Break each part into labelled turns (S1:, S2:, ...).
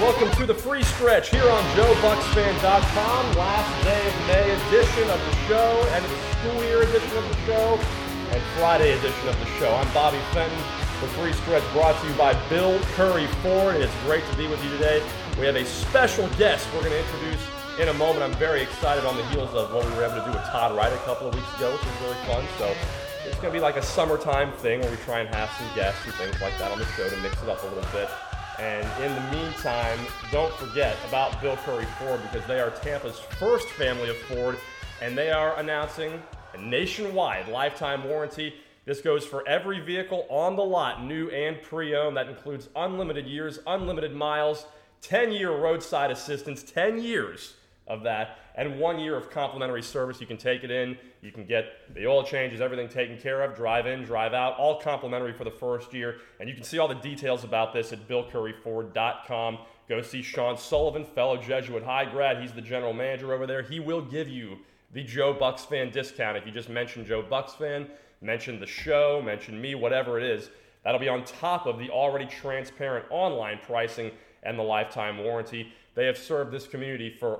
S1: Welcome to the free stretch here on JoeBucksFan.com. Last day of May edition of the show, and it's school year edition of the show, and Friday edition of the show. I'm Bobby Fenton. The free stretch brought to you by Bill Curry Ford. It's great to be with you today. We have a special guest we're going to introduce in a moment. I'm very excited on the heels of what we were able to do with Todd Wright a couple of weeks ago, which was really fun. So it's going to be like a summertime thing where we try and have some guests and things like that on the show to mix it up a little bit. And in the meantime, don't forget about Bill Curry Ford, because they are Tampa's first family of Ford, and they are announcing a nationwide lifetime warranty. This goes for every vehicle on the lot, new and pre-owned. That includes unlimited years, unlimited miles, 10-year roadside assistance, 10 years of that, and 1 year of complimentary service. You can take it in, you can get the oil changes, everything taken care of, drive in, drive out, all complimentary for the first year. And you can see all the details about this at BillCurryFord.com. Go see Sean Sullivan, fellow Jesuit High grad. He's the general manager over there. He will give you the Joe Bucks Fan discount if you just mention Joe Bucks Fan, mention the show, mention me, whatever it is. That'll be on top of the already transparent online pricing and the lifetime warranty. They have served this community for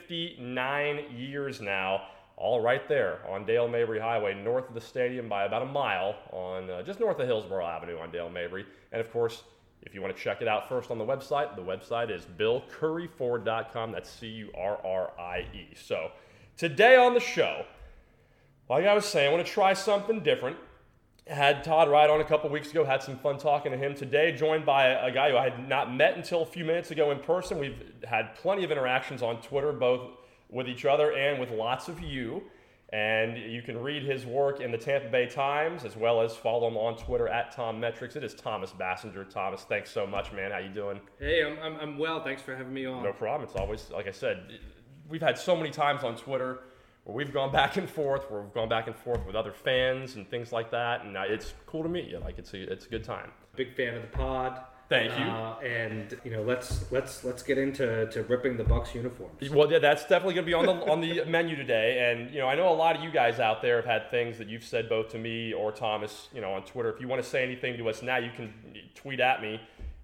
S1: 59 years now, all right there on Dale Mabry Highway, north of the stadium by about a mile, on just north of Hillsborough Avenue on Dale Mabry. And of course, if you want to check it out first on the website is BillCurryFord.com. That's C-U-R-R-I-E. So today on the show, like I was saying, I want to try something different. Had Todd Wright on a couple weeks ago, had some fun talking to him. Today, joined by a guy who I had not met until a few minutes ago in person. We've had plenty of interactions on Twitter, both with each other and with lots of you. And you can read his work in the Tampa Bay Times, as well as follow him on Twitter at TomMetrics. It is Thomas Bassinger. Thomas, thanks so much, man. How you doing?
S2: Hey, I'm well. Thanks for having me on.
S1: No problem. It's always, like I said, we've had so many times on Twitter where we've gone back and forth, with other fans and things like that, and it's cool to meet you. Like it's a good time.
S2: Big fan of the pod.
S1: Thank you.
S2: And let's get into ripping the Bucks uniforms.
S1: Well, yeah, that's definitely going to be on the menu today. And I know a lot of you guys out there have had things that you've said both to me or Thomas, on Twitter. If you want to say anything to us now, you can tweet at me.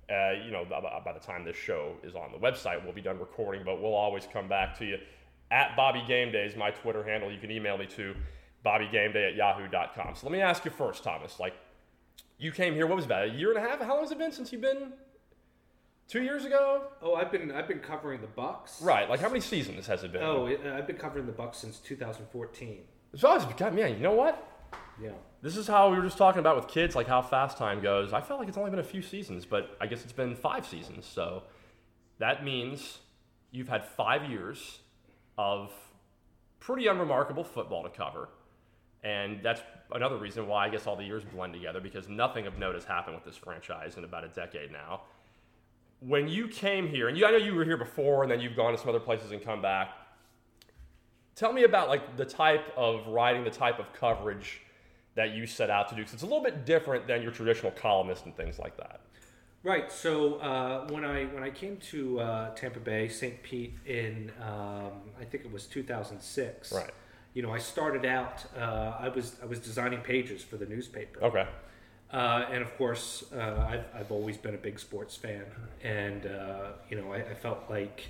S1: By the time this show is on the website, we'll be done recording, but we'll always come back to you. At Bobby Game Day is my Twitter handle. You can email me to BobbyGameDay@yahoo.com. So let me ask you first, Thomas. Like, you came here, what was that, a year and a half? How long has it been since you've been? 2 years ago?
S2: Oh, I've been covering the Bucks.
S1: Right. Like, how many seasons has it been?
S2: I've been covering the Bucks since 2014.
S1: So, man, you know what?
S2: Yeah.
S1: This is how we were just talking about with kids, like how fast time goes. I felt like it's only been a few seasons, but I guess it's been 5 seasons. So that means you've had 5 years of pretty unremarkable football to cover. And that's another reason why I guess all the years blend together, because nothing of note has happened with this franchise in about a decade now. When you came here, and I know you were here before, and then you've gone to some other places and come back. Tell me about like the type of writing, the type of coverage that you set out to do, because it's a little bit different than your traditional columnist and things like that.
S2: Right. So when I came to Tampa Bay, St. Pete in I think it was 2006.
S1: Right.
S2: I started out. I was designing pages for the newspaper.
S1: Okay.
S2: And of course, I've always been a big sports fan, and I felt like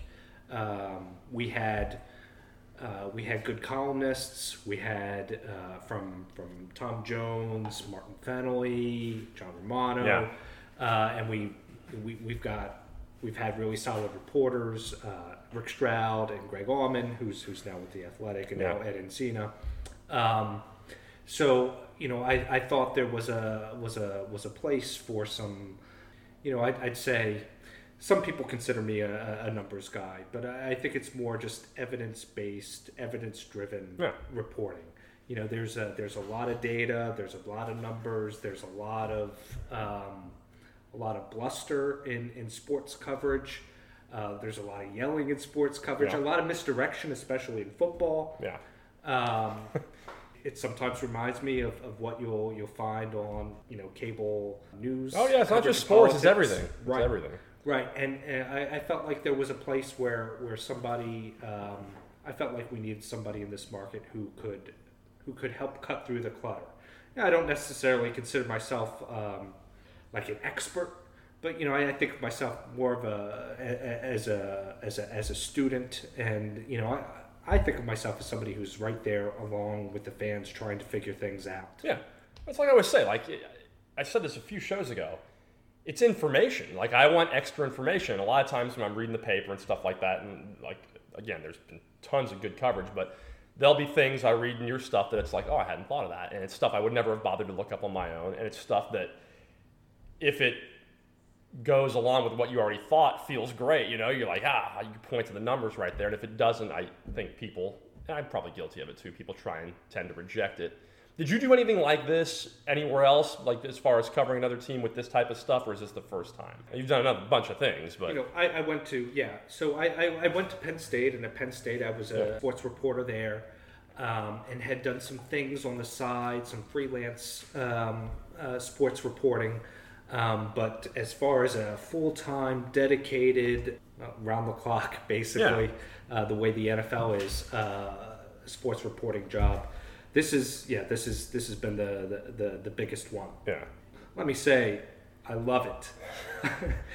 S2: we had good columnists. We had from Tom Jones, Martin Fennelly, John Romano.
S1: Yeah.
S2: And we've had really solid reporters, Rick Stroud and Greg Auman, who's now with the Athletic, and now Ed Encina. So I thought there was a place for some. I'd say some people consider me a numbers guy, but I think it's more just evidence-based, evidence-driven reporting. There's a lot of data, there's a lot of numbers, there's a lot of bluster in sports coverage. There's a lot of yelling in sports coverage, a lot of misdirection, especially in football.
S1: Yeah.
S2: It sometimes reminds me of what you'll find on cable news.
S1: Oh yeah, it's not just sports; it's everything.
S2: Right.
S1: It's everything.
S2: Right, and I felt like there was a place where somebody. I felt like we needed somebody in this market who could help cut through the clutter. I don't necessarily consider myself like an expert, but I think of myself more of as a student, and I think of myself as somebody who's right there along with the fans trying to figure things out.
S1: Yeah, that's like I always say. Like I said this a few shows ago. It's information. Like I want extra information. A lot of times when I'm reading the paper and stuff like that, and like again, there's been tons of good coverage, but there'll be things I read in your stuff that it's like, oh, I hadn't thought of that, and it's stuff I would never have bothered to look up on my own, and it's stuff that if it goes along with what you already thought, feels great. You're like, you point to the numbers right there. And if it doesn't, I think people, and I'm probably guilty of it too, people tend to reject it. Did you do anything like this anywhere else, like as far as covering another team with this type of stuff, or is this the first time? You've done a bunch of things, but...
S2: I went to, so I went to Penn State, and at Penn State I was a sports reporter there, and had done some things on the side, some freelance sports reporting. But as far as a full-time, dedicated, round-the-clock, basically, the way the NFL is, sports reporting job, this has been the biggest one.
S1: Yeah.
S2: Let me say, I love it.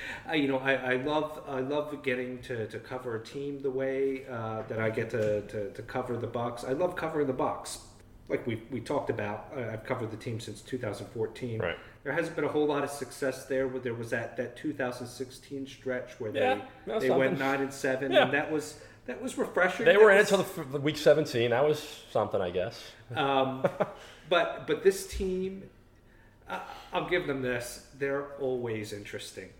S2: I love getting to cover a team the way that I get to cover the Bucs. I love covering the Bucs. Like we talked about, I've covered the team since 2014.
S1: Right.
S2: There hasn't been a whole lot of success there. Where there was that 2016 stretch where they went 9-7, and that was refreshing.
S1: They were in it until the week 17. That was something, I guess.
S2: But this team, I'll give them this. They're always interesting.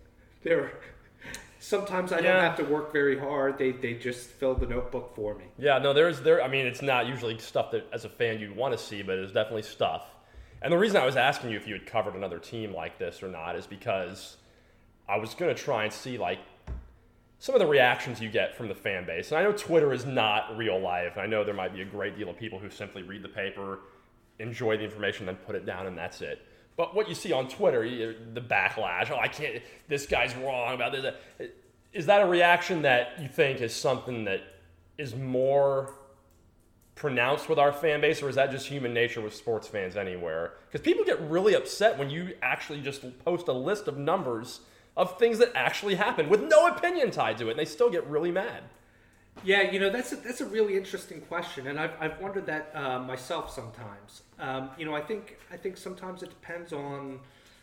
S2: Sometimes I don't have to work very hard. They just fill the notebook for me.
S1: Yeah, no, I mean, it's not usually stuff that as a fan you'd want to see, but it's definitely stuff. And the reason I was asking you if you had covered another team like this or not is because I was going to try and see like some of the reactions you get from the fan base. And I know Twitter is not real life. And I know there might be a great deal of people who simply read the paper, enjoy the information, then put it down, and that's it. But what you see on Twitter, the backlash, I can't, this guy's wrong about this. Is that a reaction that you think is something that is more pronounced with our fan base, or is that just human nature with sports fans anywhere? Because people get really upset when you actually just post a list of numbers of things that actually happen with no opinion tied to it, and they still get really mad.
S2: Yeah, that's a really interesting question, and I've wondered that myself sometimes. I think sometimes it depends on.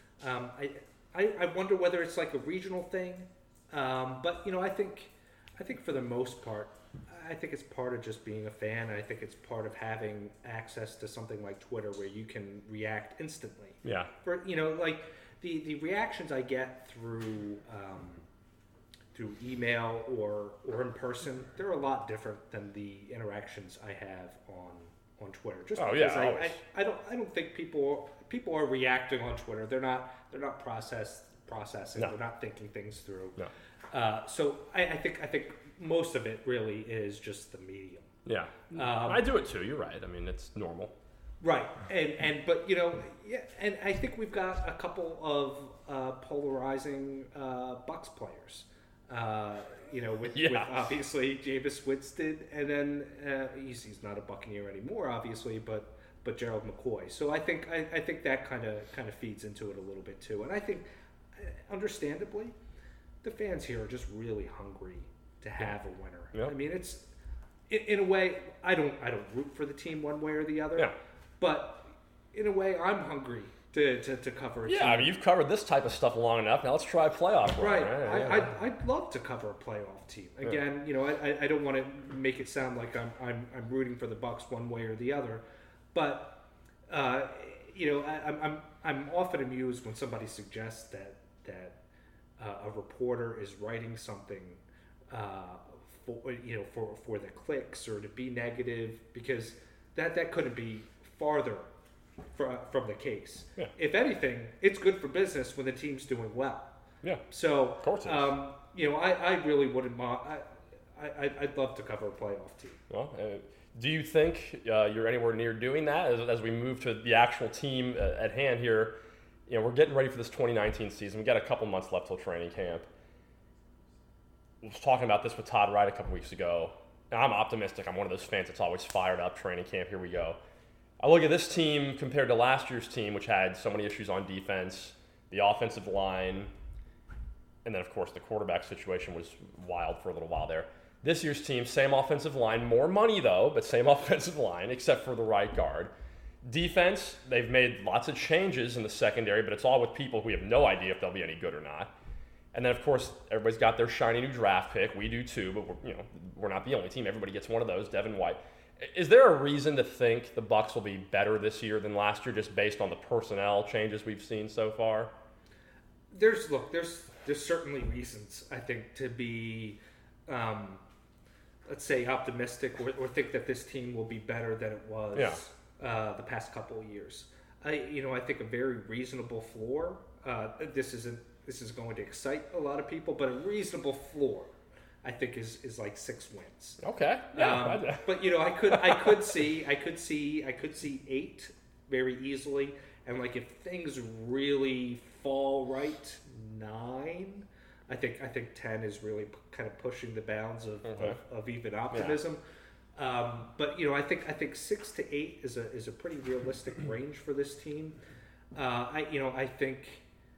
S2: I wonder whether it's like a regional thing, but I think for the most part, I think it's part of just being a fan. I think it's part of having access to something like Twitter where you can react instantly.
S1: Yeah.
S2: For like the reactions I get through email or in person, they're a lot different than the interactions I have on Twitter. Just because I don't think people are reacting on Twitter. They're not processing.
S1: No.
S2: They're not thinking things through.
S1: No.
S2: So I think most of it really is just the medium.
S1: Yeah. I do it too. You're right. I mean, it's normal.
S2: Right. But and I think we've got a couple of polarizing Bucs players. With obviously Jameis Winston, and then he's not a Buccaneer anymore, obviously, but Gerald McCoy. So I think that kind of feeds into it a little bit too. And I think, understandably, the fans here are just really hungry to have a winner.
S1: Yeah.
S2: I mean, it's in a way I don't root for the team one way or the other.
S1: Yeah.
S2: But in a way, I'm hungry to cover a team.
S1: Yeah, I mean, you've covered this type of stuff long enough. Now let's try a playoff run.
S2: Right. I'd love to cover a playoff team. Again, I don't want to make it sound like I'm rooting for the Bucs one way or the other, but I'm often amused when somebody suggests that a reporter is writing something for the clicks or to be negative, because that couldn't be farther from the case.
S1: Yeah.
S2: If anything, it's good for business when the team's doing well.
S1: Yeah.
S2: So,
S1: of course it is.
S2: I really wouldn't mind. I'd love to cover a playoff team.
S1: Well, do you think you're anywhere near doing that as we move to the actual team at hand here? We're getting ready for this 2019 season. We've got a couple months left till training camp. I was talking about this with Todd Wright a couple weeks ago. And I'm optimistic. I'm one of those fans that's always fired up. Training camp, here we go. I look at this team compared to last year's team, which had so many issues on defense, the offensive line, And then, of course, the quarterback situation was wild for a little while there. This year's team, same offensive line, more money though, but same offensive line, except for the right guard. Defense, they've made lots of changes in the secondary, but it's all with people who we have no idea if they'll be any good or not. And then, of course, everybody's got their shiny new draft pick. We do too, but we're not the only team. Everybody gets one of those, Devin White. Is there a reason to think the Bucs will be better this year than last year, just based on the personnel changes we've seen so far?
S2: There's certainly reasons, I think, to be, let's say, optimistic or think that this team will be better than it was the past couple of years. I think a very reasonable floor. This is going to excite a lot of people, but a reasonable floor, I think, is like 6 wins.
S1: Okay. Yeah.
S2: But I could see 8 very easily, and like if things really fall right, 9. I think 10 is really kind of pushing the bounds of even optimism. Yeah. But I think 6 to 8 is a pretty realistic range for this team. I think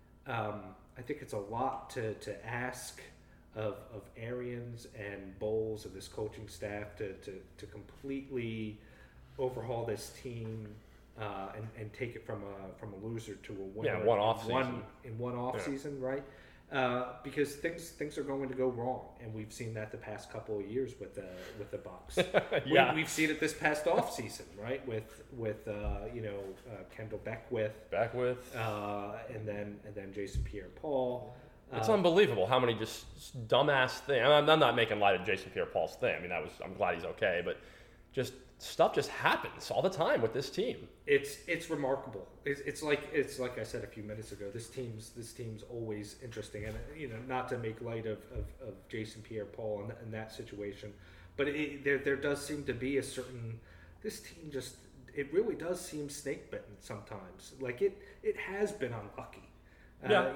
S2: it's a lot to ask of Arians and Bowles and this coaching staff to completely overhaul this team and take it from a loser to a winner.
S1: Yeah, one off season.
S2: In one off season, right? Because things are going to go wrong, and we've seen that the past couple of years with the Bucs.
S1: Yeah.
S2: We've seen it this past off season, right? With Kendall Beckwith, and then Jason Pierre-Paul.
S1: It's unbelievable how many just dumbass things. I'm not making light of Jason Pierre-Paul's thing. I mean, I'm glad he's okay, but just stuff just happens all the time with this team.
S2: It's remarkable. It's like I said a few minutes ago. This team's always interesting, and not to make light of Jason Pierre-Paul in that situation, but there does seem to be a certain. This team it really does seem snake bitten sometimes. Like it has been unlucky.
S1: Yeah.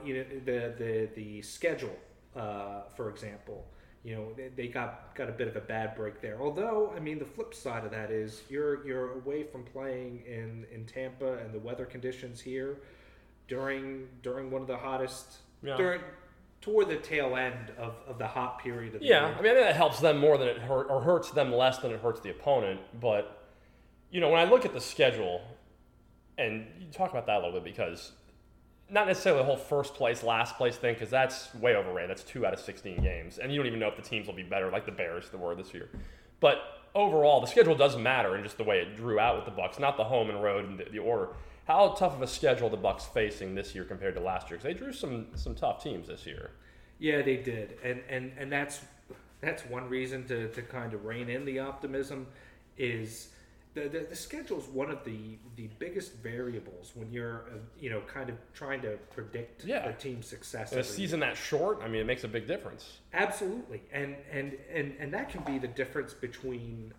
S2: The schedule, for example. They got a bit of a bad break there. Although, I mean, the flip side of that is you're away from playing in Tampa and the weather conditions here during one of the hottest toward the tail end of the hot period of the year.
S1: I mean, I think that helps them more than it hurts them less than it hurts the opponent. But when I look at the schedule, and you talk about that a little bit because. Not necessarily the whole first place, last place thing, because that's way overrated. That's 2 out of 16 games. And you don't even know if the teams will be better, like the Bears were this year. But overall, the schedule does matter in just the way it drew out with the Bucs, not the home and road and the order. How tough of a schedule the Bucs facing this year compared to last year? Because they drew some tough teams this year.
S2: Yeah, they did. And that's one reason to kind of rein in the optimism is the schedule is one of the biggest variables when you're kind of trying to predict a team's success.
S1: In a season that short, I mean, it makes a big difference.
S2: Absolutely, and that can be the difference between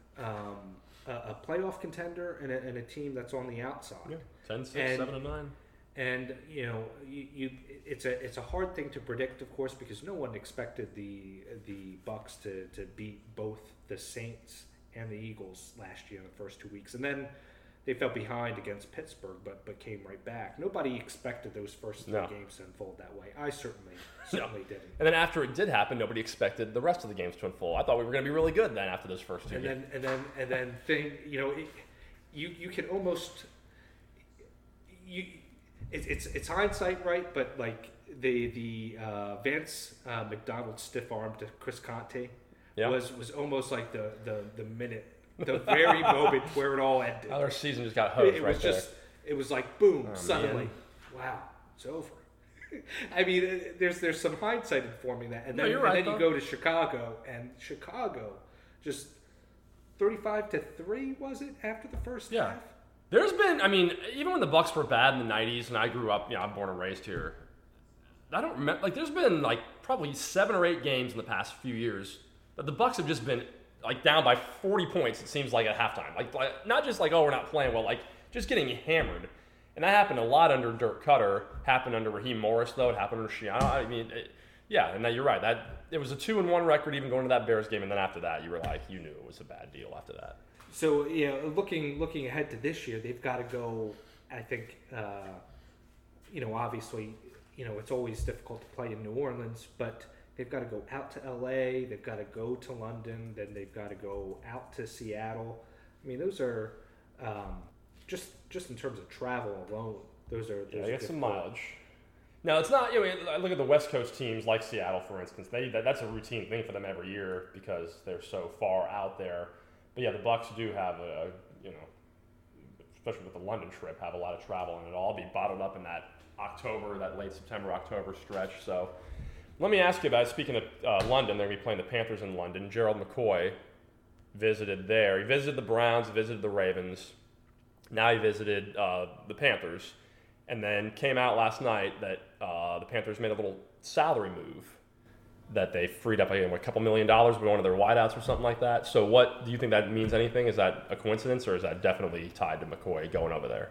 S2: a playoff contender and a team that's on the outside.
S1: Yeah. 10, 6, 7, and 9.
S2: And it's a hard thing to predict, of course, because no one expected the Bucs to beat both the Saints and the Eagles last year in the first 2 weeks, and then they fell behind against Pittsburgh, but came right back. Nobody expected those first 3 games to unfold that way. I certainly didn't.
S1: And then after it did happen, nobody expected the rest of the games to unfold. I thought we were going to be really good then after those first 2 games.
S2: And then you can almost it's hindsight, right? But like the Vance McDonald stiff arm to Chris Conte. Yeah. was almost like the minute, the very moment where it all ended.
S1: Our season just got hosed right there.
S2: It was like boom, suddenly, wow, it's over. I mean, there's some hindsight informing that, and then you go to Chicago, and Chicago just 35-3 was it after the first half?
S1: There's been, I mean, even when the Bucs were bad in the '90s, and I grew up, I'm born and raised here. I don't remember. Like, there's been like probably 7 or 8 games in the past few years. But the Bucs have just been like down by 40 points. It seems like at halftime, like not just like we're not playing well, like just getting hammered. And that happened a lot under Dirk Cutter. Happened under Raheem Morris though. It happened under Schiano. I mean, and now you're right. That it was a 2-1 record even going to that Bears game, and then after that, you were like, you knew it was a bad deal after that.
S2: So looking ahead to this year, they've got to go. I think obviously it's always difficult to play in New Orleans, but they've got to go out to LA, they've got to go to London, then they've got to go out to Seattle. I mean, those are just in terms of travel alone. Those are
S1: get some mileage. Now, it's not, I look at the West Coast teams like Seattle, for instance. That's a routine thing for them every year because they're so far out there. But yeah, the Bucks do have especially with the London trip, have a lot of travel, and it'll all be bottled up in that late September, October stretch. So let me ask you about, speaking of London, they're going to be playing the Panthers in London. Gerald McCoy visited there. He visited the Browns, visited the Ravens. Now he visited the Panthers. And then came out last night that the Panthers made a little salary move, that they freed up a couple $1 million with one of their wideouts or something like that. So what do you think that means anything? Is that a coincidence, or is that definitely tied to McCoy going over there?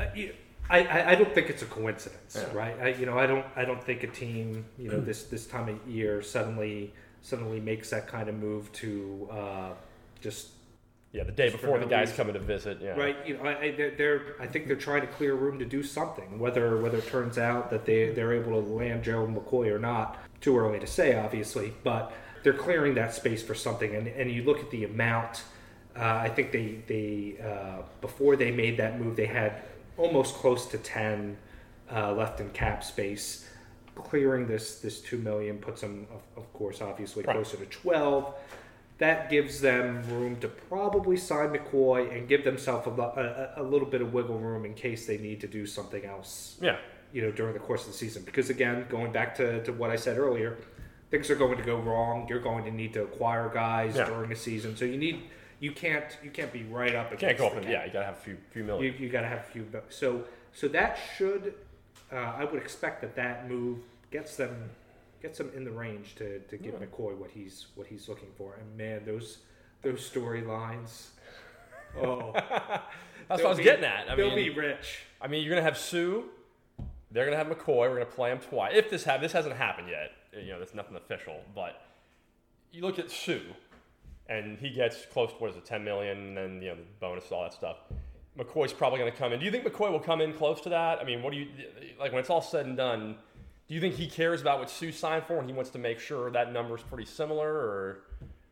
S2: I don't think it's a coincidence, right? I don't think a team this time of year suddenly makes that kind of move to just.
S1: Yeah, the day before the guy's coming to visit. Yeah.
S2: Right. I think they're trying to clear room to do something. Whether it turns out that they're able to land Gerald McCoy or not, too early to say, obviously. But they're clearing that space for something. And you look at the amount. I think they before they made that move, they had almost close to 10 left in cap space. Clearing this $2 million puts them, of course, obviously closer to 12. That gives them room to probably sign McCoy and give themselves a little bit of wiggle room in case they need to do something else.
S1: Yeah.
S2: During the course of the season. Because again, going back to what I said earlier, things are going to go wrong. You're going to need to acquire guys during the season. So you can't be right up against.
S1: You can't go up and you gotta have a few million.
S2: You gotta have a few. So that should, I would expect that move gets them in the range to give McCoy what he's looking for. And man, those storylines. Oh,
S1: that's what I was getting at.
S2: They'll be rich.
S1: I mean, you're gonna have Sue. They're gonna have McCoy. We're gonna play him twice. If this hasn't happened yet, there's nothing official. But you look at Sue, and he gets close to $10 million, and the bonus, all that stuff. McCoy's probably gonna come in. Do you think McCoy will come in close to that? I mean, what do you like when it's all said and done? Do you think he cares about what Sue signed for, and he wants to make sure that number's pretty similar, or?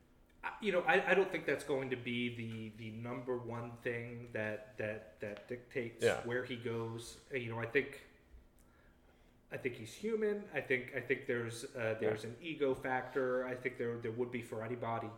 S2: I don't think that's going to be the number one thing that dictates where he goes. I think he's human. I think there's an ego factor. I think there would be for anybody.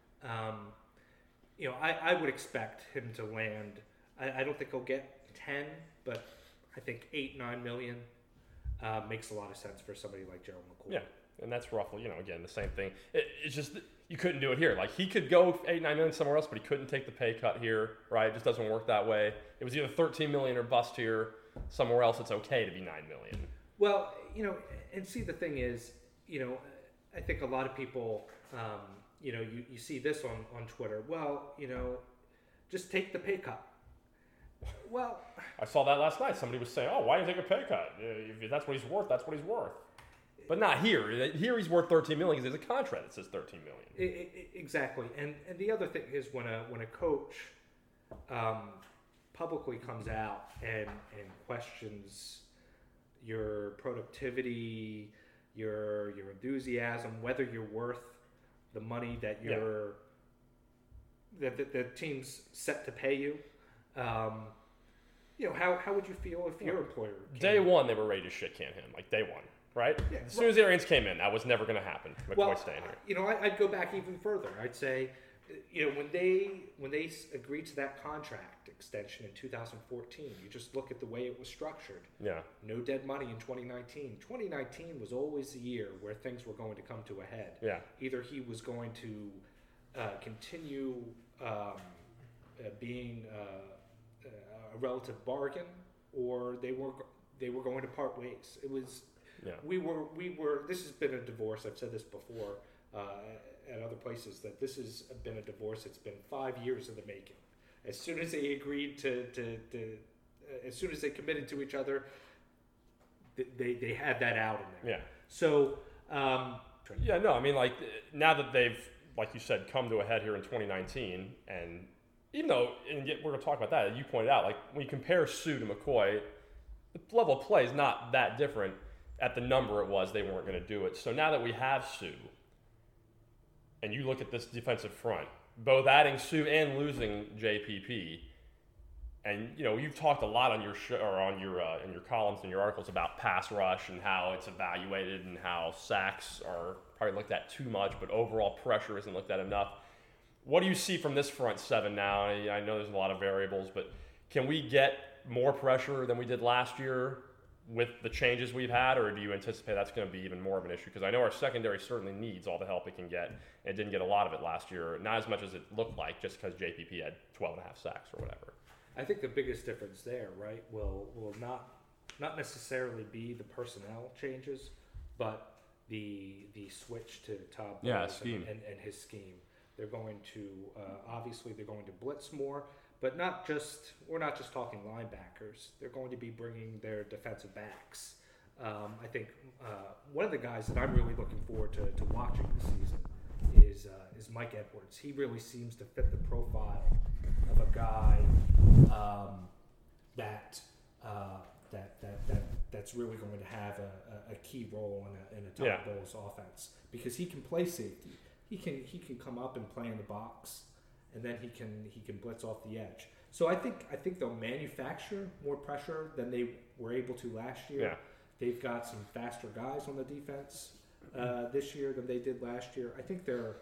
S2: I would expect him to land. I don't think he'll get 10, but I think 8-9 million. Makes a lot of sense for somebody like Gerald McCoy.
S1: Yeah, and that's roughly, again, the same thing. It's just you couldn't do it here. Like, he could go 8-9 million somewhere else, but he couldn't take the pay cut here, right? It just doesn't work that way. It was either 13 million or bust here. Somewhere else, it's okay to be 9 million.
S2: Well, and see, the thing is, I think a lot of people, you see this on Twitter. Well, just take the pay cut. Well,
S1: I saw that last night. Somebody was saying, "Oh, why do you take a pay cut? If that's what he's worth, that's what he's worth." But not here. Here he's worth 13 million because there's a contract that says 13 million.
S2: Exactly. And the other thing is when a coach publicly comes out and questions your productivity, your enthusiasm, whether you're worth the money that that the team's set to pay you. How would you feel if your employer
S1: Day one, they were ready to shit can him, like day one, right? Yeah, as soon as the Arians came in, that was never going to happen. McCoy staying here.
S2: I'd go back even further. I'd say, when they agreed to that contract extension in 2014, you just look at the way it was structured.
S1: Yeah.
S2: No dead money in 2019. 2019 was always the year where things were going to come to a head.
S1: Yeah.
S2: Either he was going to continue being a relative bargain, or they were going to part ways. It was we were. This has been a divorce. I've said this before at other places that this has been a divorce. It's been 5 years in the making. As soon as they agreed to as soon as they committed to each other, they had that out in there.
S1: Yeah.
S2: So.
S1: I mean, like now that they've, like you said, come to a head here in 2019, and even though, and we're going to talk about that, you pointed out, like when you compare Sue to McCoy, the level of play is not that different at the number it was, they weren't going to do it. So now that we have Sue, and you look at this defensive front, both adding Sue and losing JPP, and you've talked a lot on your show or on your in your columns and your articles about pass rush and how it's evaluated and how sacks are probably looked at too much, but overall pressure isn't looked at enough. What do you see from this front seven now? I know there's a lot of variables, but can we get more pressure than we did last year with the changes we've had, or do you anticipate that's going to be even more of an issue? Because I know our secondary certainly needs all the help it can get, and it didn't get a lot of it last year, not as much as it looked like just because JPP had 12 and a half sacks or whatever.
S2: I think the biggest difference there, right, will not necessarily be the personnel changes, but the switch to Todd Bowles and his scheme. They're going to obviously they're going to blitz more, but we're not just talking linebackers. They're going to be bringing their defensive backs. I think one of the guys that I'm really looking forward to watching this season is Mike Edwards. He really seems to fit the profile of a guy that's really going to have a key role in a Todd Bowles offense, because he can play safety. He can come up and play in the box, and then he can blitz off the edge. So I think they'll manufacture more pressure than they were able to last year.
S1: Yeah.
S2: They've got some faster guys on the defense this year than they did last year. I think they're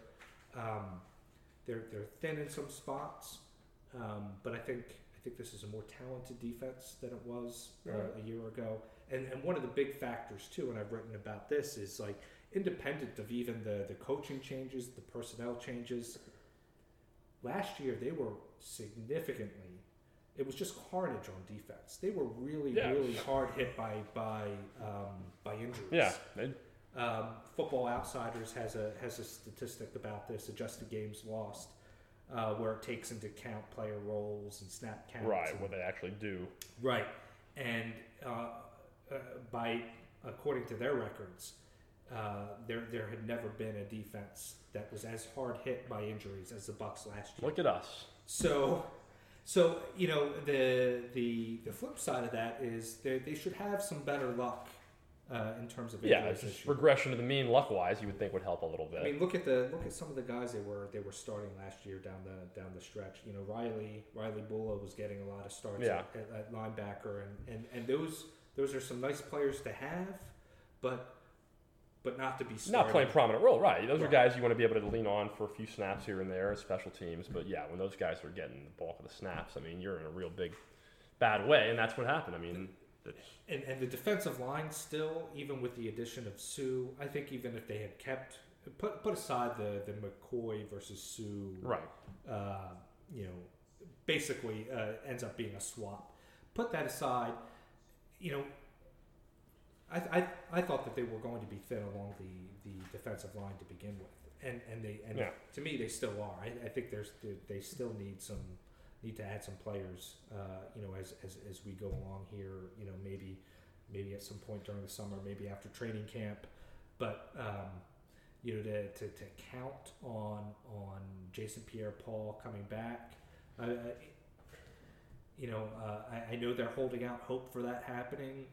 S2: thin in some spots, but I think this is a more talented defense than it was a year ago. And one of the big factors too, and I've written about this, is like independent of even the coaching changes, the personnel changes. Last year they were significantly. It was just carnage on defense. They were really hard hit by injuries.
S1: Yeah.
S2: Football Outsiders has a statistic about this, adjusted games lost, where it takes into account player roles and snap counts.
S1: Right, what they actually do.
S2: Right, and according to their records, there had never been a defense that was as hard hit by injuries as the Bucs last year.
S1: Look at us.
S2: So the flip side of that is they should have some better luck in terms of injuries.
S1: Yeah, just regression to the mean luck-wise, you would think would help a little bit.
S2: I mean, look at some of the guys they were starting last year down the stretch. Riley Bulla was getting a lot of starts at linebacker, and those are some nice players to have, but not to be started.
S1: Not playing prominent role, right? Those are guys you want to be able to lean on for a few snaps here and there as special teams. But yeah, when those guys are getting the bulk of the snaps, I mean, you're in a real bad way, and that's what happened. I mean,
S2: and the defensive line still, even with the addition of Sue, I think even if they had put aside the McCoy versus Sue,
S1: right?
S2: Basically ends up being a swap. Put that aside, I thought that they were going to be thin along the defensive line to begin with, and to me they still are. I think they still need to add some players, as we go along here. Maybe at some point during the summer, maybe after training camp, but to count on Jason Pierre-Paul coming back. I know they're holding out hope for that happening.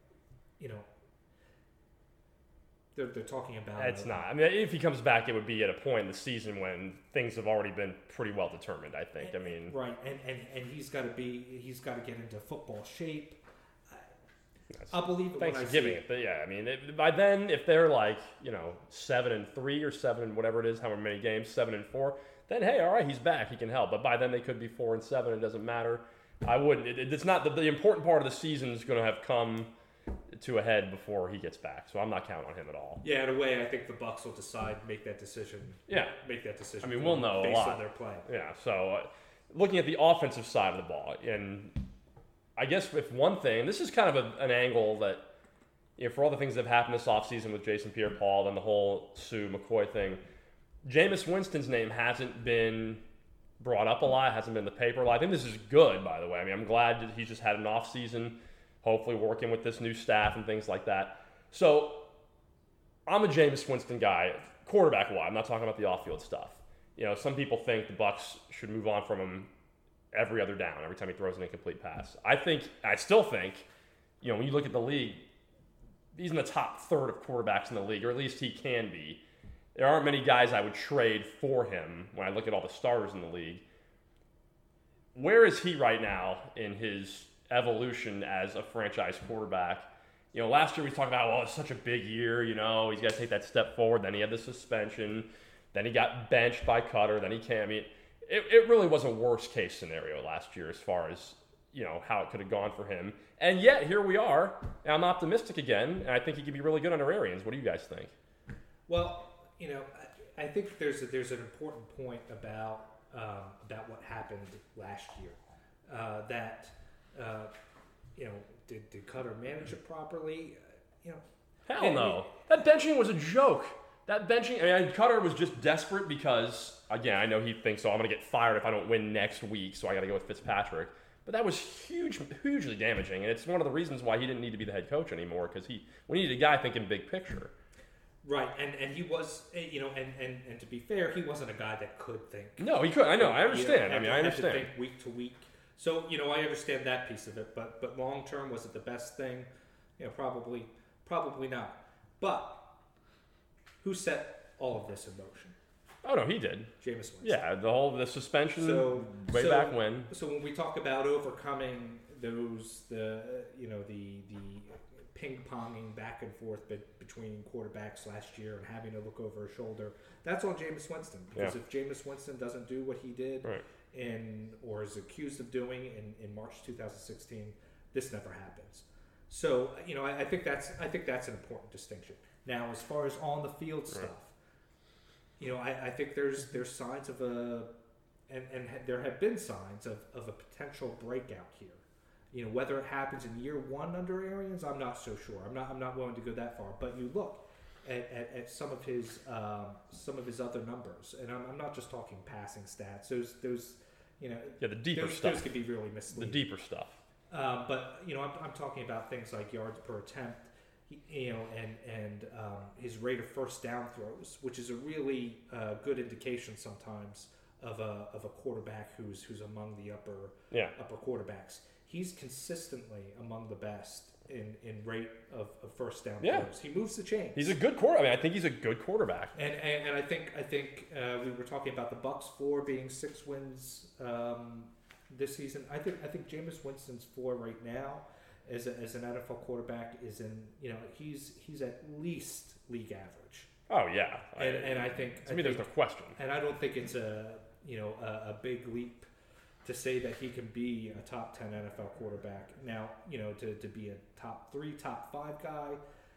S2: They're talking about.
S1: It's not. I mean, if he comes back, it would be at a point in the season when things have already been pretty well determined. I think.
S2: Right, and he's got to get into football shape. I'll believe it when I see it.
S1: Thanks for giving it, but yeah, I mean, by then, if they're like 7-3 or 7, whatever it is, however many games, 7-4, then hey, all right, he's back, he can help. But by then, they could be 4-7. It doesn't matter. I wouldn't. It's not the important part of the season is going to have come to a head before he gets back, so I'm not counting on him at all.
S2: Yeah, in a way, I think the Bucs will make that decision.
S1: Yeah,
S2: make that decision.
S1: I mean, we'll know
S2: based
S1: a lot
S2: on their play.
S1: Yeah, so looking at the offensive side of the ball, and I guess if one thing, this is kind of an angle that, for all the things that have happened this offseason with Jason Pierre-Paul and the whole Sue McCoy thing, Jameis Winston's name hasn't been brought up a lot, hasn't been in the paper a lot. I think this is good, by the way. I mean, I'm glad that he's just had an offseason, hopefully working with this new staff and things like that. So I'm a Jameis Winston guy, quarterback-wise. I'm not talking about the off-field stuff. Some people think the Bucs should move on from him every other down, every time he throws an incomplete pass. I still think, when you look at the league, he's in the top third of quarterbacks in the league, or at least he can be. There aren't many guys I would trade for him when I look at all the starters in the league. Where is he right now in his evolution as a franchise quarterback? Last year we talked about, well, it's such a big year, he's got to take that step forward. Then he had the suspension. Then he got benched by Cutter. Then he came. It really was a worst case scenario last year as far as, how it could have gone for him. And yet, here we are. And I'm optimistic again, and I think he could be really good under Arians. What do you guys think?
S2: Well, I think there's an important point about what happened last year. Did Cutter manage it properly?
S1: Hell no. That benching was a joke. Cutter was just desperate because, again, I know he thinks, I'm going to get fired if I don't win next week, so I got to go with Fitzpatrick. But that was hugely damaging, and it's one of the reasons why he didn't need to be the head coach anymore, because we needed a guy thinking big picture.
S2: Right, and he was, and to be fair, he wasn't a guy that could think.
S1: No, he could. I know. I understand. I understand.
S2: Had to think week to week. So, I understand that piece of it, but long term, was it the best thing? Probably not. But who set all of this in motion?
S1: Oh no, he did.
S2: Jameis Winston.
S1: Yeah, the suspension back when.
S2: So when we talk about overcoming the ping-ponging back and forth between quarterbacks last year and having to look over his shoulder, that's on Jameis Winston. Because if Jameis Winston doesn't do what he did or is accused of doing in March 2016, this never happens. So I think that's an important distinction. Now, as far as on the field stuff, I think there's signs of and there have been signs of a potential breakout here. Whether it happens in year one under Arians, I'm not so sure. I'm not willing to go that far. But you look at some of his other numbers, and I'm not just talking passing stats. Those
S1: the deeper stuff.
S2: Those could be really misleading.
S1: The deeper stuff.
S2: But I'm talking about things like yards per attempt, and his rate of first down throws, which is a really good indication sometimes of a quarterback who's among the upper quarterbacks. He's consistently among the best in rate of first down throws. He moves the chains.
S1: He's a good quarterback. I think he's a good quarterback.
S2: And I think we were talking about the Bucs floor being 6 wins this season. I think Jameis Winston's floor right now as an NFL quarterback is in he's at least league average.
S1: Oh yeah,
S2: and I think
S1: there's no question.
S2: And I don't think it's a big leap to say that he can be a top 10 NFL quarterback. Now, to be a top 3, top 5 guy,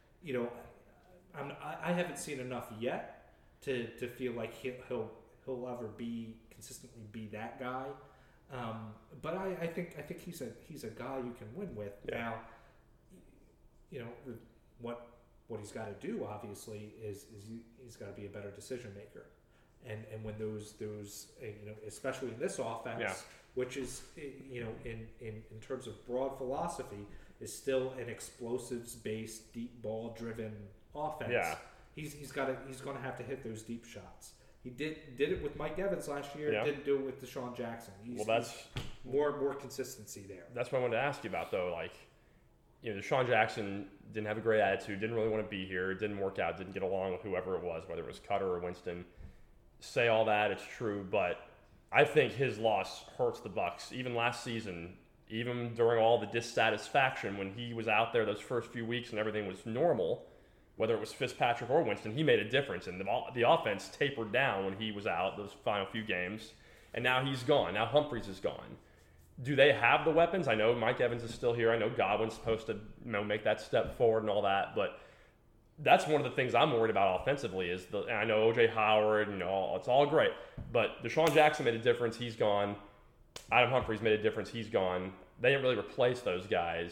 S2: I haven't seen enough yet to feel like he'll ever consistently be that guy. But I think he's a guy you can win with.
S1: Yeah.
S2: Now, what he's got to do obviously is he's got to be a better decision maker. And when those especially in this offense, which is in terms of broad philosophy, is still an explosives based, deep ball driven offense.
S1: Yeah.
S2: He's going to have to hit those deep shots. He did it with Mike Evans last year.
S1: Yeah.
S2: Didn't do it with Deshaun Jackson.
S1: That's
S2: more consistency there.
S1: That's what I wanted to ask you about, though. Deshaun Jackson didn't have a great attitude. Didn't really want to be here. It didn't work out. Didn't get along with whoever it was, whether it was Cutter or Winston. Say all that, it's true, but I think his loss hurts the Bucs. Even last season, even during all the dissatisfaction when he was out there those first few weeks and everything was normal, whether it was Fitzpatrick or Winston, he made a difference. And the offense tapered down when he was out those final few games. And now he's gone. Now Humphries is gone. Do they have the weapons? I know Mike Evans is still here. I know Godwin's supposed to make that step forward and all that. But that's one of the things I'm worried about offensively is and I know O.J. Howard, it's all great. But Deshaun Jackson made a difference. He's gone. Adam Humphries made a difference. He's gone. They didn't really replace those guys.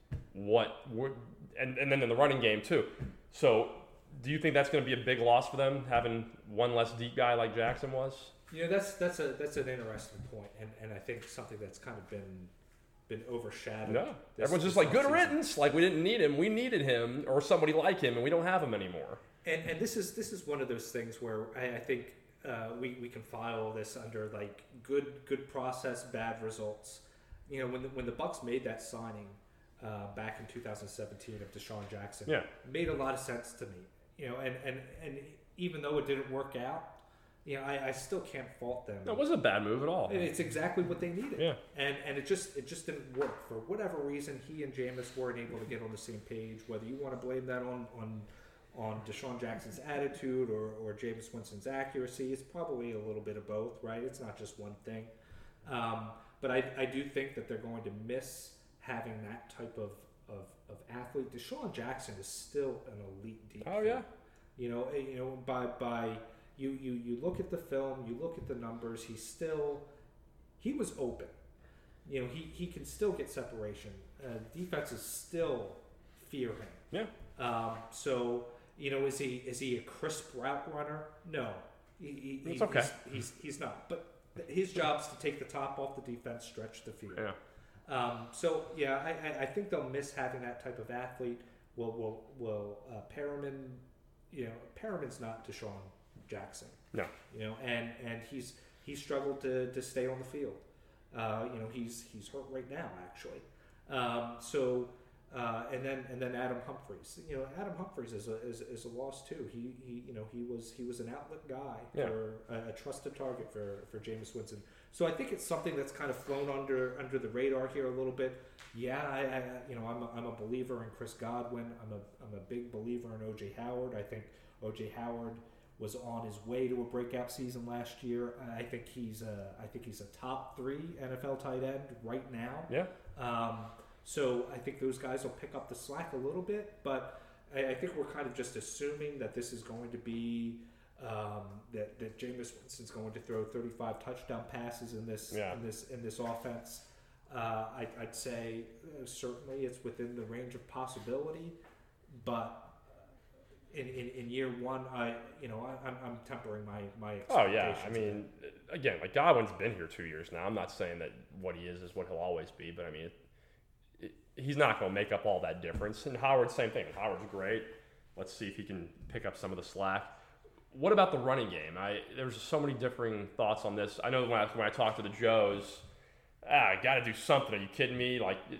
S1: And then in the running game too. So do you think that's going to be a big loss for them, having one less deep guy like Jackson was?
S2: That's an interesting point, and I think something that's kind of been overshadowed.
S1: No, everyone's just like, good riddance. Like, we didn't need him. We needed him or somebody like him, and we don't have him anymore.
S2: And this is one of those things where I think we can file this under like good process, bad results. When the Bucs made that signing back in 2017 of Deshaun Jackson.
S1: Yeah.
S2: Made a lot of sense to me. And even though it didn't work out, I still can't fault them.
S1: No, it wasn't a bad move at all.
S2: It's exactly what they needed.
S1: Yeah.
S2: And it just didn't work. For whatever reason, he and Jameis weren't able to get on the same page. Whether you want to blame that on Deshaun Jackson's attitude or Jameis Winston's accuracy, it's probably a little bit of both, right? It's not just one thing. But I do think that they're going to miss having that type of athlete. Deshaun Jackson is still an elite deep.
S1: Oh yeah.
S2: By you look at the film, you look at the numbers. He was open. He can still get separation. Defenses still fear him.
S1: Yeah.
S2: So is he a crisp route runner? No.
S1: It's okay.
S2: He's not. But his job is to take the top off the defense, stretch the field.
S1: Yeah.
S2: I think they'll miss having that type of athlete. Will Perriman? Perriman's not Deshaun Jackson.
S1: No.
S2: And he's struggled to stay on the field. He's hurt right now actually. And then Adam Humphries. Adam Humphries is a loss too. He was an outlet guy for a trusted target for Jameis Winston. So I think it's something that's kind of flown under the radar here a little bit. Yeah, I'm a believer in Chris Godwin. I'm a big believer in OJ Howard. I think OJ Howard was on his way to a breakout season last year. I think he's a top 3 NFL tight end right now.
S1: Yeah.
S2: So I think those guys will pick up the slack a little bit, but I think we're kind of just assuming that this is going to be that Jameis Winston's going to throw 35 touchdown passes in this offense. I'd say certainly it's within the range of possibility, but in year one, I'm tempering my expectations.
S1: Oh yeah, I mean, again, like Godwin's been here 2 years now. I'm not saying that what he is what he'll always be, but I mean, he's not going to make up all that difference. And Howard, same thing. Howard's great. Let's see if he can pick up some of the slack. What about the running game? There's so many differing thoughts on this. I know when I talked to the Joes, I got to do something. Are you kidding me?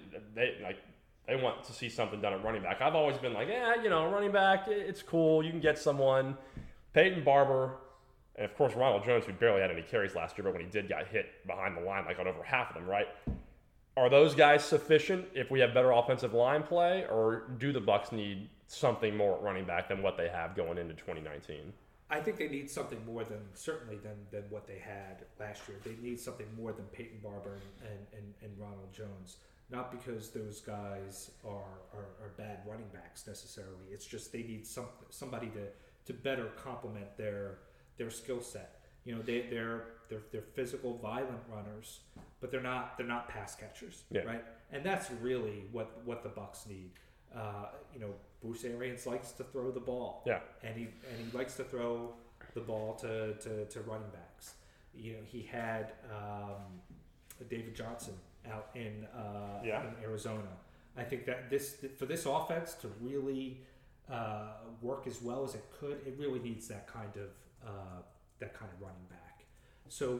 S1: They want to see something done at running back. I've always been like, running back, it's cool. You can get someone. Peyton Barber, and of course Ronald Jones, who barely had any carries last year, but when he did, got hit behind the line, on over half of them, right? Are those guys sufficient if we have better offensive line play, or do the Bucs need something more at running back than what they have going into 2019?
S2: I think they need something more than what they had last year. They need something more than Peyton Barber and Ronald Jones. Not because those guys are bad running backs necessarily. It's just they need somebody to better complement their skill set. They're physical, violent runners, but they're not pass catchers, right? And that's really what the Bucs need. Bruce Arians likes to throw the ball, and he likes to throw the ball to running backs. He had David Johnson out in Arizona. I think that for this offense to really work as well as it could, it really needs that kind of running back. So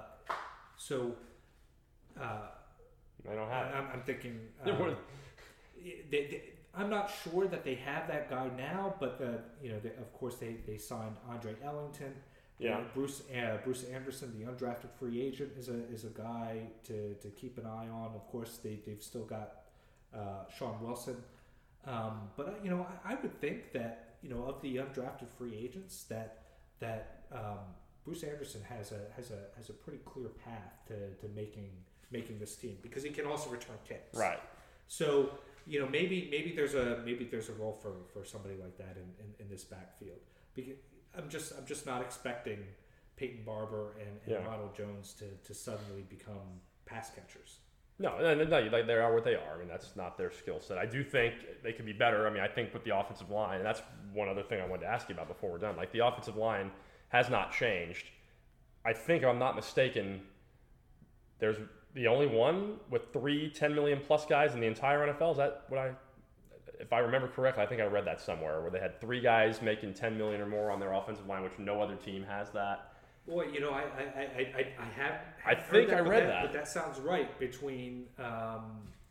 S1: they don't have.
S2: I'm thinking. I'm not sure that they have that guy now, but of course they signed Andre Ellington.
S1: Yeah.
S2: Bruce Anderson, the undrafted free agent, is a guy to keep an eye on. Of course, they've still got Sean Wilson, but I would think that of the undrafted free agents that Bruce Anderson has a pretty clear path to making this team, because he can also return kicks.
S1: Right.
S2: So maybe there's a role for somebody like that in this backfield. Because I'm just not expecting Peyton Barber and Ronald Jones to suddenly become pass catchers.
S1: No, they are what they are. I mean, that's not their skill set. I do think they could be better. I mean, I think with the offensive line, and that's one other thing I wanted to ask you about before we're done. Like, the offensive line has not changed. I think, if I'm not mistaken, there's the only one with 3 $10 million plus guys in the entire NFL. Is that what if I remember correctly? I think I read that somewhere, where they had 3 guys making $10 million or more on their offensive line, which no other team has that.
S2: Boy, I
S1: think I read that,
S2: but that sounds right. Between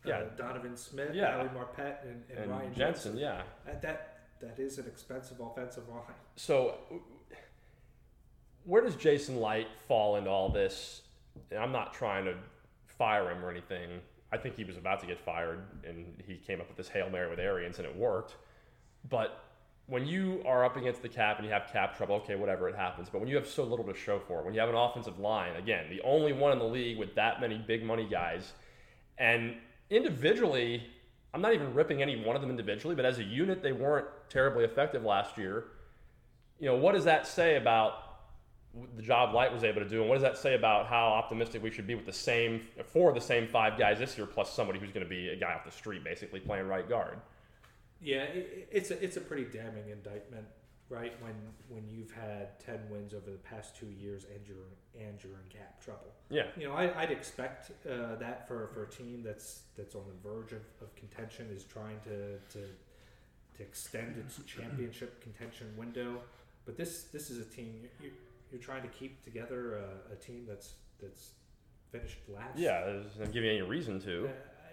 S2: Donovan Smith,
S1: Yeah.
S2: Ali Marpet, and Ryan
S1: Jensen. Yeah.
S2: That is an expensive offensive line.
S1: So, where does Jason Light fall into all this? And I'm not trying to fire him or anything. I think he was about to get fired, and he came up with this Hail Mary with Arians, and it worked. But when you are up against the cap and you have cap trouble, okay, whatever, it happens. But when you have so little to show for it, when you have an offensive line, again, the only one in the league with that many big money guys, and individually, I'm not even ripping any one of them individually, but as a unit, they weren't terribly effective last year. What does that say about the job Light was able to do, and what does that say about how optimistic we should be with the same 5 guys this year, plus somebody who's going to be a guy off the street, basically playing right guard?
S2: Yeah, it's a pretty damning indictment, right? When you've had 10 wins over the past 2 years and you're in cap trouble.
S1: Yeah.
S2: I'd expect that for a team that's on the verge of contention, is trying to extend its championship contention window. But this is a team you're trying to keep together, a team that's finished last.
S1: Yeah, it doesn't give you any reason to.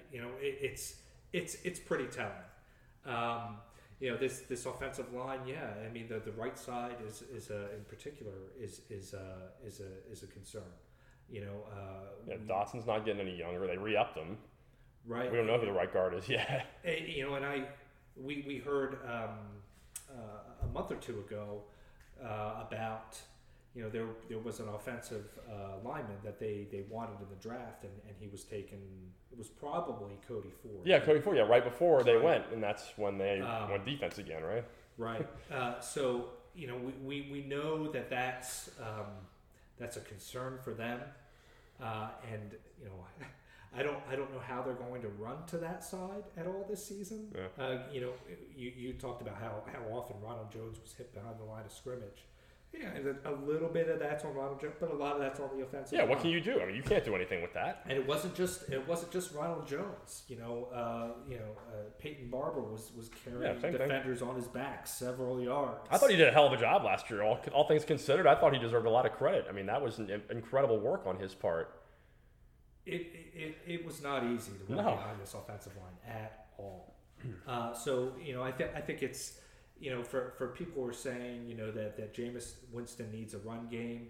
S2: It's pretty telling. This offensive line. Yeah, I mean the right side is in particular is a concern.
S1: Dotson's not getting any younger. They re-upped him.
S2: Right.
S1: We don't know who the right guard is yet.
S2: We heard a month or two ago about there was an offensive lineman that they wanted in the draft, and he was taken. It was probably Cody Ford.
S1: Yeah, Cody Ford. Yeah, right before they went, and that's when they went defense again, right?
S2: Right. So we know that's a concern for them, and I don't know how they're going to run to that side at all this season.
S1: Yeah.
S2: You talked about how often Ronald Jones was hit behind the line of scrimmage. Yeah, and a little bit of that's on Ronald Jones, but a lot of that's on the offensive line.
S1: What can you do? I mean, you can't do anything with that.
S2: And it wasn't just Ronald Jones. Peyton Barber was carrying defenders on his back several yards.
S1: I thought he did a hell of a job last year. All things considered, I thought he deserved a lot of credit. I mean, that was incredible work on his part.
S2: It was not easy to run behind this offensive line at all. I think it's. For people who are saying, that Jameis Winston needs a run game,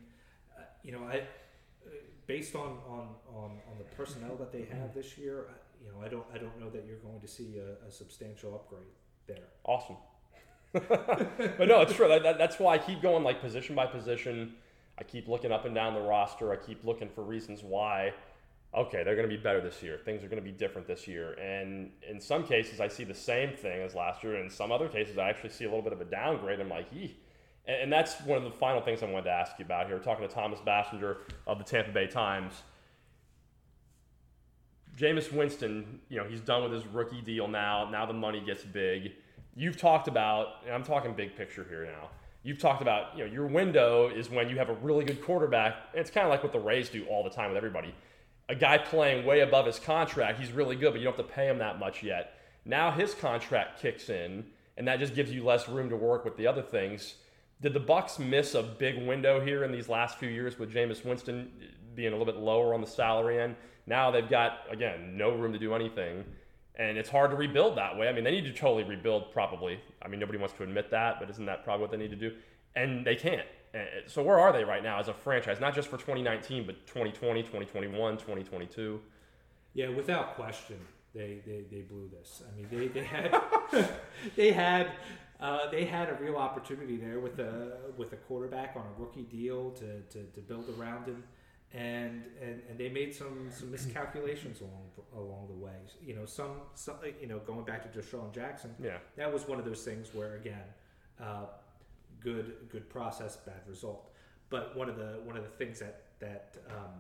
S2: based on the personnel that they have this year, I don't know that you're going to see a substantial upgrade there.
S1: Awesome. But no, it's true. That's why I keep going like position by position. I keep looking up and down the roster. I keep looking for reasons why. Okay, they're going to be better this year. Things are going to be different this year. And in some cases, I see the same thing as last year. And in some other cases, I actually see a little bit of a downgrade. I'm like, eeh. And that's one of the final things I wanted to ask you about here. Talking to Thomas Bassinger of the Tampa Bay Times. Jameis Winston, he's done with his rookie deal now. Now the money gets big. You've talked about, and I'm talking big picture here now. You've talked about, your window is when you have a really good quarterback. And it's kind of like what the Rays do all the time with everybody. A guy playing way above his contract, he's really good, but you don't have to pay him that much yet. Now his contract kicks in, and that just gives you less room to work with the other things. Did the Bucs miss a big window here in these last few years with Jameis Winston being a little bit lower on the salary end? Now they've got, again, no room to do anything, and it's hard to rebuild that way. I mean, they need to totally rebuild probably. I mean, nobody wants to admit that, but isn't that probably what they need to do? And they can't. So where are they right now as a franchise? Not just for 2019, but 2020, 2021, 2022.
S2: Yeah, without question, they blew this. I mean, they had they had a real opportunity there with a quarterback on a rookie deal to build around him, and they made some miscalculations along the way. Some going back to Deshaun Jackson.
S1: Yeah,
S2: that was one of those things where again. Good process, bad result. But one of the things that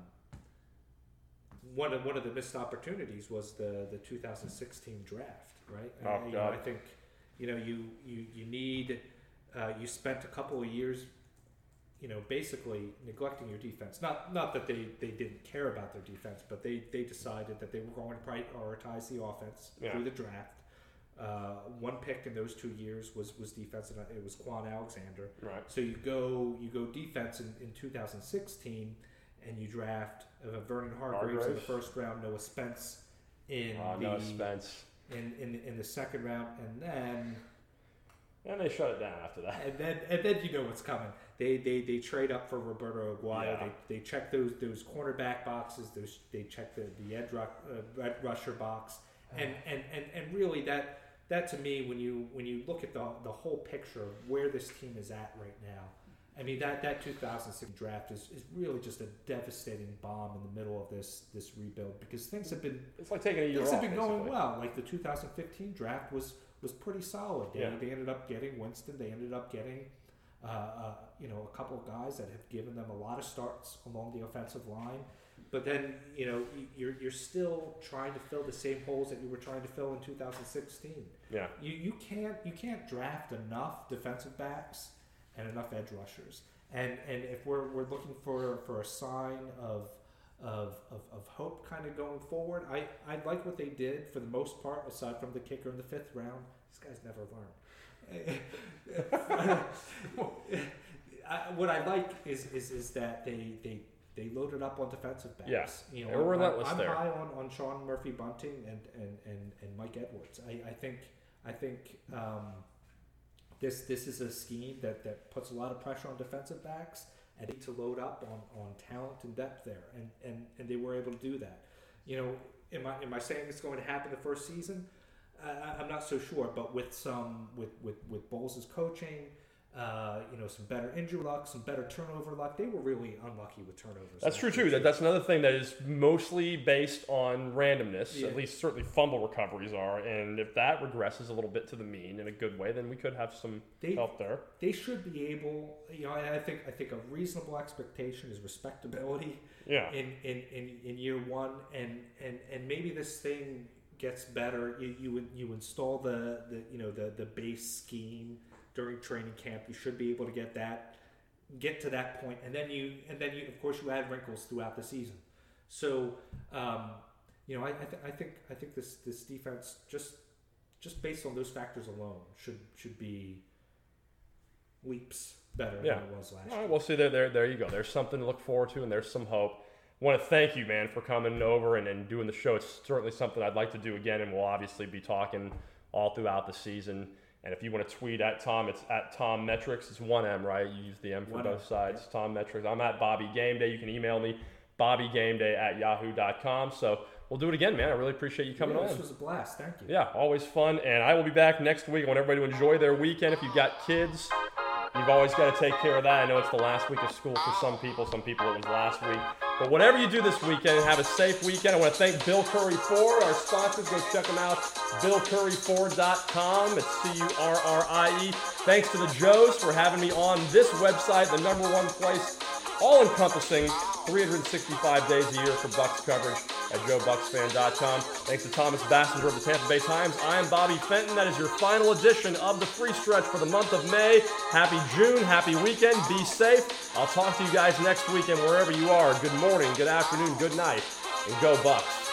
S2: one of the missed opportunities was the 2016 draft, right?
S1: Oh, God.
S2: I think you need you spent a couple of years basically neglecting your defense. Not that they didn't care about their defense, but they decided that they were going to prioritize the offense through the draft. One pick in those 2 years was defense, and it was Quan Alexander.
S1: Right.
S2: So you go defense in 2016, and you draft Vernon Hargreaves in the first round, Noah Spence in
S1: no Spence.
S2: in the second round, and
S1: they shut it down after that.
S2: And then you know what's coming. They trade up for Roberto Aguayo.
S1: Yeah.
S2: They check those cornerback boxes. They check the edge rusher box, and really that to me, when you look at the whole picture of where this team is at right now, I mean that 2006 draft is really just a devastating bomb in the middle of this rebuild, because things have been
S1: like taking a year off.
S2: Things have been going
S1: basically.
S2: well. Like the 2015 draft was pretty solid. They ended up getting Winston. They ended up getting a couple of guys that have given them a lot of starts along the offensive line. But then you're still trying to fill the same holes that you were trying to fill in 2016.
S1: Yeah.
S2: You can't draft enough defensive backs and enough edge rushers. And if we're looking for a sign of hope kind of going forward, I like what they did for the most part, aside from the kicker in the 5th round. These guys never learn. What I like is that they loaded up on defensive backs.
S1: Yes,
S2: we're
S1: relentless
S2: I'm
S1: there.
S2: high on Sean Murphy-Bunting and Mike Edwards. I think this is a scheme that puts a lot of pressure on defensive backs, and need to load up on talent and depth there, and they were able to do that. Am I saying it's going to happen the first season? I'm not so sure, but with Bowles' coaching, some better injury luck, some better turnover luck. They were really unlucky with turnovers.
S1: That's true too. That's another thing that is mostly based on randomness.
S2: Yeah.
S1: At least certainly fumble recoveries are, and if that regresses a little bit to the mean in a good way, then we could have some help there.
S2: They should be able. I think a reasonable expectation is respectability.
S1: Yeah.
S2: In year one, and maybe this thing gets better. You install the base scheme during training camp. You should be able to get to that point, and then you of course you add wrinkles throughout the season. So I think this defense just based on those factors alone should be leaps better than it was last year.
S1: Well, see, there you go. There's something to look forward to, and there's some hope. I want to thank you, man, for coming over and doing the show. It's certainly something I'd like to do again, and we'll obviously be talking all throughout the season. And if you want to tweet at Tom, it's at Tom Metrics. It's 1M, right? You use the M for both sides. Yeah. Tom Metrics. I'm at Bobby Game Day. You can email me, bobbygameday@yahoo.com. So we'll do it again, man. I really appreciate you coming on.
S2: This was a blast. Thank you.
S1: Yeah, always fun. And I will be back next week. I want everybody to enjoy their weekend. If you've got kids, you've always got to take care of that. I know it's the last week of school for some people. Some people it was last week. But whatever you do this weekend, have a safe weekend. I want to thank Bill Curry Ford, our sponsors. Go check them out, BillCurryFord.com. It's CURRIE. Thanks to the Joes for having me on this website, the #1 place, all-encompassing 365 days a year for Bucs coverage at JoeBucksFan.com. Thanks to Thomas Bassinger of the Tampa Bay Times. I am Bobby Fenton. That is your final edition of the Free Stretch for the month of May. Happy June. Happy weekend. Be safe. I'll talk to you guys next weekend wherever you are. Good morning, good afternoon, good night, and go Bucs.